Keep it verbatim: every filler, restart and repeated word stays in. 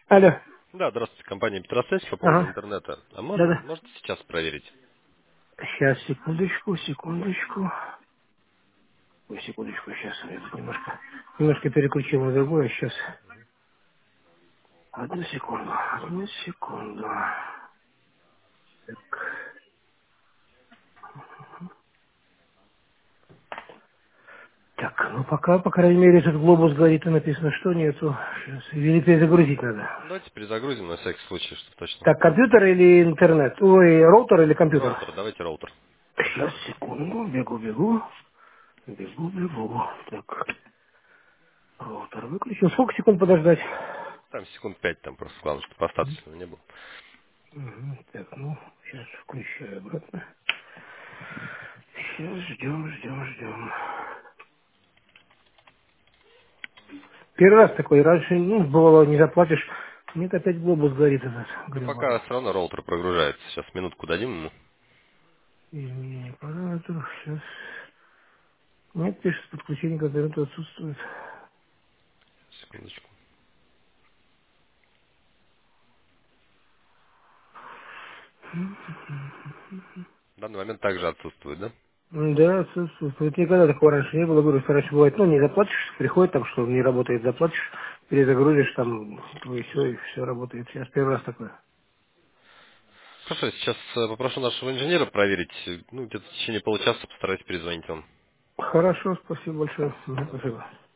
Алло. Да, здравствуйте, компания Петросвязь по поводу Ага. интернета. А можно, Да-да. можете сейчас проверить? Сейчас, секундочку, секундочку. Ой, секундочку, сейчас я тут немножко, немножко переключил на другое. Сейчас. Одну секунду, одну секунду. Так. Так, ну пока, по крайней мере, этот глобус говорит, и написано, что нету. Сейчас. Или перезагрузить надо. Давайте перезагрузим на всякий случай, чтобы точно. Так, компьютер или интернет? Ой, роутер или компьютер? Роутер, давайте роутер. Сейчас, секунду, бегу, бегу. Бегу, бегу. Так, роутер выключил. Сколько секунд подождать? Там секунд пять, там просто главное, чтобы остаточного не было. Мгм. Так, ну, сейчас включаю обратно. Сейчас ждем, ждем, ждем. Первый раз такой, раньше, ну, бывало, не заплатишь. Нет, опять глобус горит этот, Ну, пока гребаный. все равно роутер прогружается. Сейчас минутку дадим ему. Изменение параметров, сейчас. Нет, пишет, подключение к интернету отсутствует. Секундочку. В данный момент также отсутствует, да? М, Да, отсутствует. Вот никогда такого раньше не было. Говорю, что раньше бывает, ну, не заплатишь, приходит там, что не работает, заплатишь, перезагрузишь там, то и все, и все работает. Сейчас первый раз такое. Хорошо, сейчас э, попрошу нашего инженера проверить. э, Ну, где-то в течение получаса постараюсь перезвонить вам. Хорошо, спасибо большое. Мгм, Спасибо. спасибо.